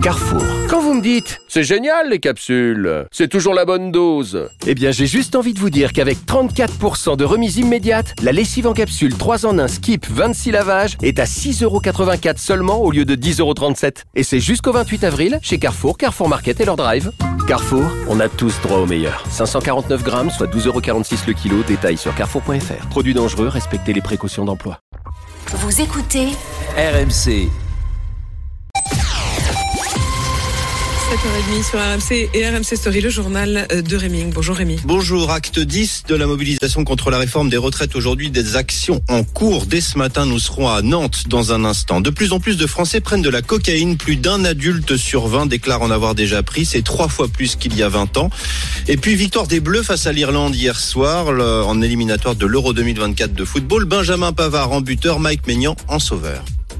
Carrefour. Quand vous me dites « C'est génial les capsules, c'est toujours la bonne dose », eh bien j'ai juste envie de vous dire qu'avec 34% de remise immédiate, la lessive en capsule 3 en 1 Skip 26 lavages est à 6,84€ seulement au lieu de 10,37€. Et c'est jusqu'au 28 avril chez Carrefour, Carrefour Market et leur drive. Carrefour, on a tous droit au meilleur. 549 grammes, soit 12,46€ le kilo. Détail sur carrefour.fr. Produits dangereux, respectez les précautions d'emploi. Vous écoutez RMC. 7h30 sur RMC et RMC Story, le journal de Rémi. Bonjour Rémi. Bonjour, acte 10 de la mobilisation contre la réforme des retraites. Aujourd'hui, des actions en cours. Dès ce matin, nous serons à Nantes dans un instant. De plus en plus de Français prennent de la cocaïne. Plus d'un adulte sur 20 déclare en avoir déjà pris. C'est 3 fois plus qu'il y a 20 ans. Et puis, victoire des Bleus face à l'Irlande hier soir en éliminatoire de l'Euro 2024 de football. Benjamin Pavard en buteur, Mike Maignan en sauveur.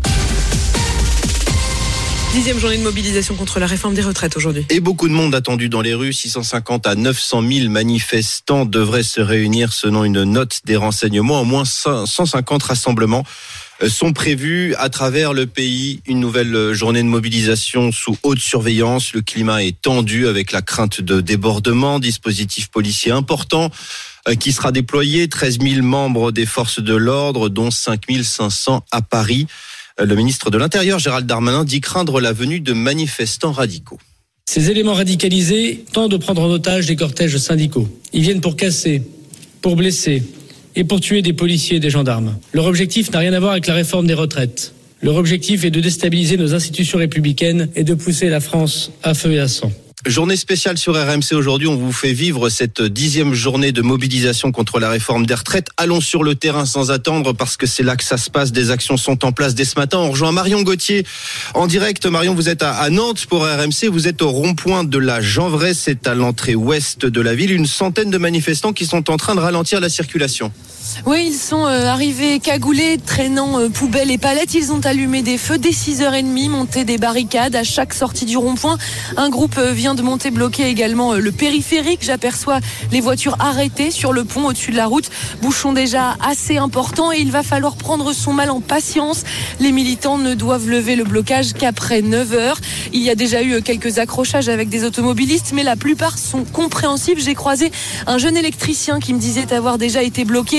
10e journée de mobilisation contre la réforme des retraites aujourd'hui. Et beaucoup de monde attendu dans les rues. 650 à 900 000 manifestants devraient se réunir selon une note des renseignements. Au moins 150 rassemblements sont prévus à travers le pays. Une nouvelle journée de mobilisation sous haute surveillance. Le climat est tendu avec la crainte de débordement. Dispositif policier important qui sera déployé. 13 000 membres des forces de l'ordre, dont 5 500 à Paris. Le ministre de l'Intérieur, Gérald Darmanin, dit craindre la venue de manifestants radicaux. Ces éléments radicalisés tentent de prendre en otage des cortèges syndicaux. Ils viennent pour casser, pour blesser et pour tuer des policiers et des gendarmes. Leur objectif n'a rien à voir avec la réforme des retraites. Leur objectif est de déstabiliser nos institutions républicaines et de pousser la France à feu et à sang. Journée spéciale sur RMC aujourd'hui, on vous fait vivre cette 10e journée de mobilisation contre la réforme des retraites. Allons sur le terrain sans attendre parce que c'est là que ça se passe. Des actions sont en place dès ce matin. On rejoint Marion Gauthier en direct. Marion, vous êtes à Nantes pour RMC. Vous êtes au rond-point de la Janvray, c'est à l'entrée ouest de la ville. Une centaine de manifestants qui sont en train de ralentir la circulation. Oui, ils sont arrivés cagoulés, traînant poubelles et palettes. Ils ont allumé des feux dès 6h30, monté des barricades à chaque sortie du rond-point. Un groupe vient de monter, bloquer également le périphérique. J'aperçois les voitures arrêtées sur le pont au-dessus de la route. Bouchon déjà assez important et il va falloir prendre son mal en patience. Les militants ne doivent lever le blocage qu'après 9h. Il y a déjà eu quelques accrochages avec des automobilistes, mais la plupart sont compréhensifs. J'ai croisé un jeune électricien qui me disait avoir déjà été bloqué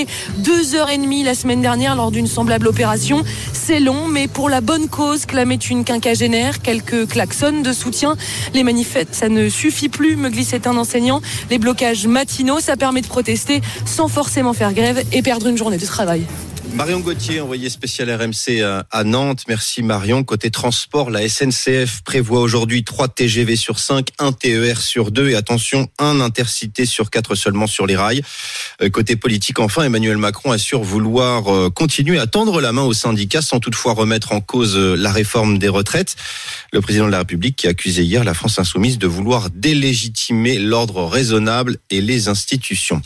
2h30 la semaine dernière lors d'une semblable opération. C'est long, mais pour la bonne cause, clamait une quinquagénaire. Quelques klaxons de soutien. Les manifestes, ça ne suffit plus, me glissait un enseignant. Les blocages matinaux, ça permet de protester sans forcément faire grève et perdre une journée de travail. Marion Gauthier, envoyée spéciale RMC à Nantes. Merci Marion. Côté transport, la SNCF prévoit aujourd'hui 3 TGV sur 5, 1 TER sur 2 et attention, 1 Intercité sur 4 seulement sur les rails. Côté politique, enfin, Emmanuel Macron assure vouloir continuer à tendre la main aux syndicats sans toutefois remettre en cause la réforme des retraites. Le président de la République qui a accusé hier la France insoumise de vouloir délégitimer l'ordre raisonnable et les institutions.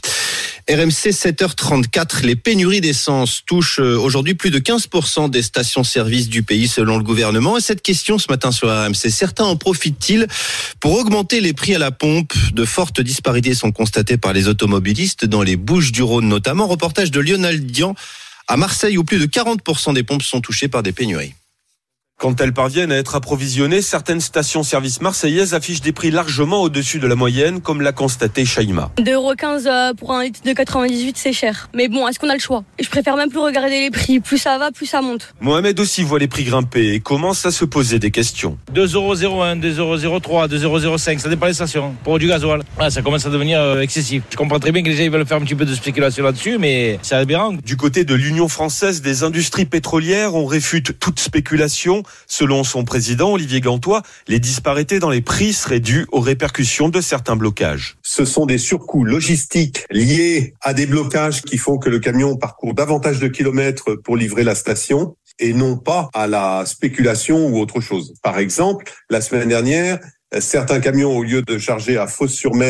RMC 7h34, les pénuries d'essence touchent aujourd'hui plus de 15% des stations-service du pays selon le gouvernement. Et cette question ce matin sur RMC, certains en profitent-ils pour augmenter les prix à la pompe? De fortes disparités sont constatées par les automobilistes dans les Bouches-du-Rhône notamment. Reportage de Lionel Dian à Marseille où plus de 40% des pompes sont touchées par des pénuries. Quand elles parviennent à être approvisionnées, certaines stations-service marseillaises affichent des prix largement au-dessus de la moyenne, comme l'a constaté Shaima. 2,15€ pour un litre de 98, c'est cher. Mais bon, est-ce qu'on a le choix? Je préfère même plus regarder les prix. Plus ça va, plus ça monte. Mohamed aussi voit les prix grimper et commence à se poser des questions. 2,01€, 2,03€, 2,05€, ça dépend des stations. Pour du gasoil, ça commence à devenir excessif. Je comprends très bien que les gens veulent faire un petit peu de spéculation là-dessus, mais c'est aberrant. Du côté de l'Union française des industries pétrolières, on réfute toute spéculation. Selon son président, Olivier Gantois, les disparités dans les prix seraient dues aux répercussions de certains blocages. Ce sont des surcoûts logistiques liés à des blocages qui font que le camion parcourt davantage de kilomètres pour livrer la station et non pas à la spéculation ou autre chose. Par exemple, la semaine dernière, certains camions, au lieu de charger à Fos-sur-Mer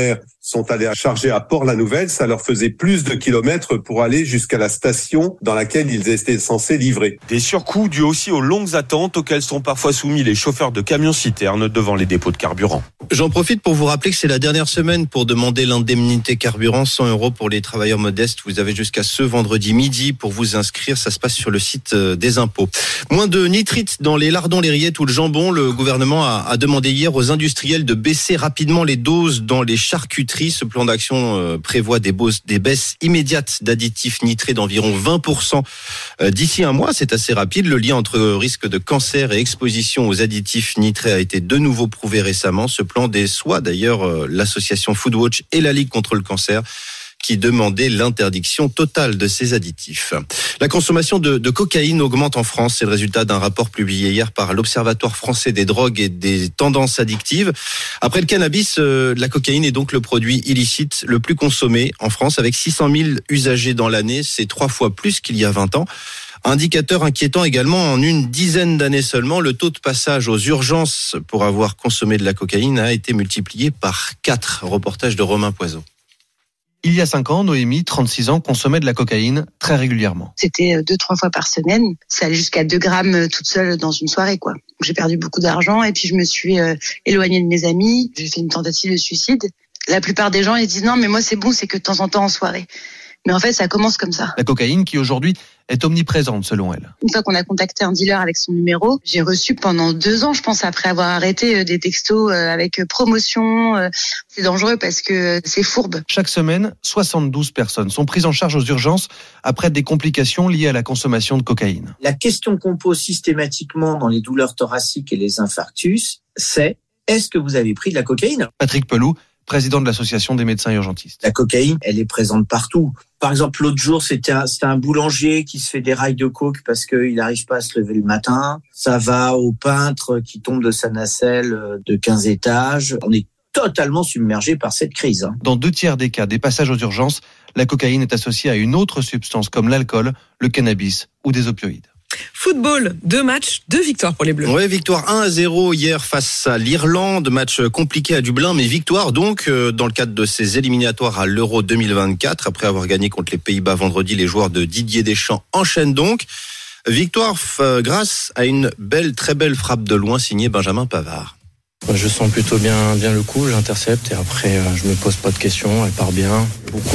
sont allés charger à Port-la-Nouvelle. Ça leur faisait plus de kilomètres pour aller jusqu'à la station dans laquelle ils étaient censés livrer. Des surcoûts dus aussi aux longues attentes auxquelles sont parfois soumis les chauffeurs de camions-citernes devant les dépôts de carburant. J'en profite pour vous rappeler que c'est la dernière semaine pour demander l'indemnité carburant, 100 € pour les travailleurs modestes. Vous avez jusqu'à ce vendredi midi pour vous inscrire. Ça se passe sur le site des impôts. Moins de nitrite dans les lardons, les rillettes ou le jambon. Le gouvernement a demandé hier aux industriels de baisser rapidement les doses dans les charcuteries. Ce plan d'action prévoit des baisses immédiates d'additifs nitrés d'environ 20% d'ici un mois. C'est assez rapide. Le lien entre risque de cancer et exposition aux additifs nitrés a été de nouveau prouvé récemment. Ce plan déçoit d'ailleurs l'association Foodwatch et la Ligue contre le cancer, qui demandait l'interdiction totale de ces additifs. La consommation de cocaïne augmente en France. C'est le résultat d'un rapport publié hier par l'Observatoire français des drogues et des tendances addictives. Après le cannabis, la cocaïne est donc le produit illicite le plus consommé en France, avec 600 000 usagers dans l'année. C'est 3 fois plus qu'il y a 20 ans. Indicateur inquiétant également, en une dizaine d'années seulement, le taux de passage aux urgences pour avoir consommé de la cocaïne a été multiplié par 4. Reportage de Romain Poiseau. Il y a 5 ans, Noémie, 36 ans, consommait de la cocaïne très régulièrement. C'était 2-3 fois par semaine. Ça allait jusqu'à 2 grammes toute seule dans une soirée, quoi. J'ai perdu beaucoup d'argent et puis je me suis éloignée de mes amis. J'ai fait une tentative de suicide. La plupart des gens, ils disent non, mais moi c'est bon, c'est que de temps en temps en soirée. Mais en fait, ça commence comme ça. La cocaïne qui aujourd'hui est omniprésente selon elle. Une fois qu'on a contacté un dealer avec son numéro, j'ai reçu pendant 2 ans, je pense, après avoir arrêté, des textos avec promotion. C'est dangereux parce que c'est fourbe. Chaque semaine, 72 personnes sont prises en charge aux urgences après des complications liées à la consommation de cocaïne. La question qu'on pose systématiquement dans les douleurs thoraciques et les infarctus, c'est est-ce que vous avez pris de la cocaïne ? Patrick Pelou, président de l'association des médecins urgentistes. La cocaïne, elle est présente partout. Par exemple, l'autre jour, c'était un boulanger qui se fait des rails de coke parce qu'il n'arrive pas à se lever le matin. Ça va au peintre qui tombe de sa nacelle de 15 étages. On est totalement submergé par cette crise. Dans 2 tiers des cas des passages aux urgences, la cocaïne est associée à une autre substance comme l'alcool, le cannabis ou des opioïdes. Football, 2 matchs, 2 victoires pour les Bleus. Ouais, victoire 1-0 hier face à l'Irlande, match compliqué à Dublin, mais victoire donc dans le cadre de ces éliminatoires à l'Euro 2024. Après avoir gagné contre les Pays-Bas vendredi, les joueurs de Didier Deschamps enchaînent donc. Victoire grâce à une très belle frappe de loin signée Benjamin Pavard. Je sens plutôt bien le coup, j'intercepte et après je me pose pas de questions, elle part bien. Beaucoup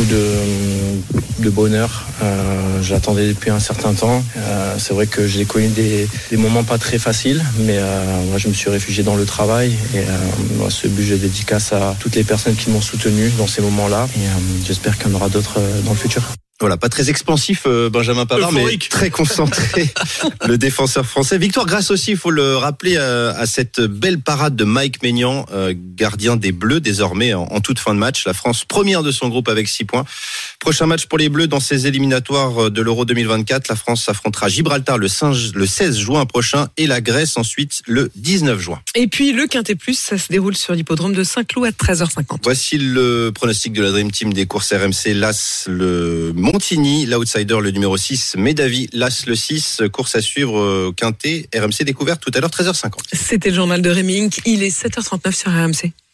de bonheur, j'attendais depuis un certain temps. C'est vrai que j'ai connu des moments pas très faciles, mais moi je me suis réfugié dans le travail et ce but je dédicace à toutes les personnes qui m'ont soutenu dans ces moments-là et j'espère qu'il y en aura d'autres dans le futur. Voilà, pas très expansif Benjamin Pavard, mais très concentré, le défenseur français. Victoire grâce aussi, il faut le rappeler, à cette belle parade de Mike Maignan, gardien des Bleus désormais en toute fin de match. La France première de son groupe avec 6 points. Prochain match pour les Bleus dans ces éliminatoires de l'Euro 2024. La France affrontera Gibraltar le 16 juin prochain et la Grèce ensuite le 19 juin. Et puis le Quintet Plus, ça se déroule sur l'hippodrome de Saint-Cloud à 13h50. Voici le pronostic de la Dream Team des courses RMC. L'As, le Montigny, l'outsider, le numéro 6, Médavy, l'As, le 6, course à suivre Quintet, RMC découverte tout à l'heure 13h50. C'était le journal de Réming, il est 7h39 sur RMC.